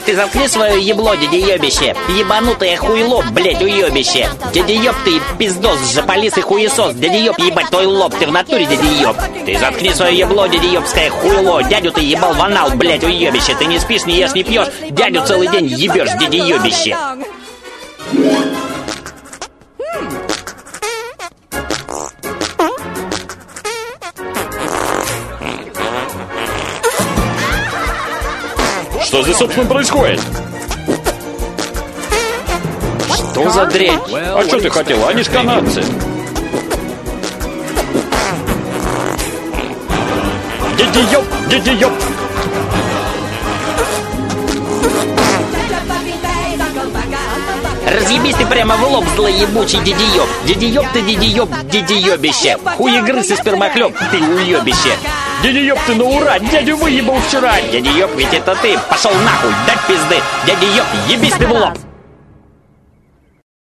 Ты заткни свое ебло, дядя ёбище. Ебанутое хуйло, блять, уёбище. Дядя ёб ты, пиздос, жополис и хуесос. Дядя ёб, ебать твой лоб, ты в натуре, дядя ёб. Ты заткни свое ебло, дядя ёбское хуйло. Дядю ты ебал в анал, блять, уёбище. Ты не спишь, не ешь, не пьешь. Дядю целый день ебешь, дядя ёбище. Что здесь, собственно, происходит? Что за дрянь? А что ты хотел? Они ж канадцы. Дядя ёб! Разъебись ты прямо в лоб, злоебучий дядя ёб. Дядя ёб ты, дядя ёбище. Хуегрыз и спермоклёб, ты уёбище. Дядя ёб, ты на ура! Дядю выебал вчера! Дядя ёб, ведь это ты! Пошел нахуй, дать пизды! Дядя ёб, ебись ты в лоб!